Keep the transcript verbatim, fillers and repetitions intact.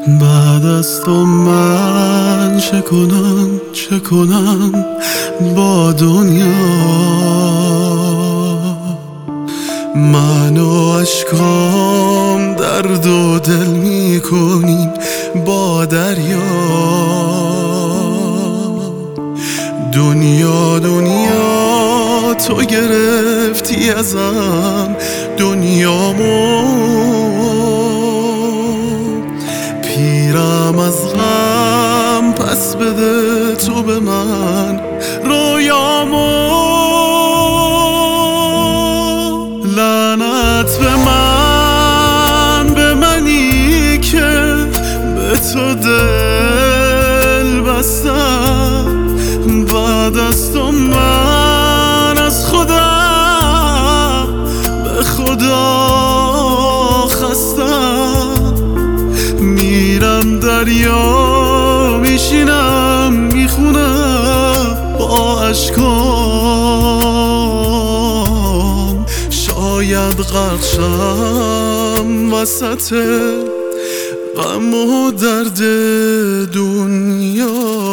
بعد از تو من چه کنم چه کنم با دنیا؟ من و اشکام درد و دل می کنیم با دریا. دنیا دنیا تو گرفتی ازم دنیامو، پیرم از غم پس بده تو به من رویامو. لعنت به من، به منی که به تو دل بستم. بعد از تو من از خودم به خدا خستم. میرم دریا میشینم میخونم با اشکام، شاید غرق شم وسط غم و درد دنیا.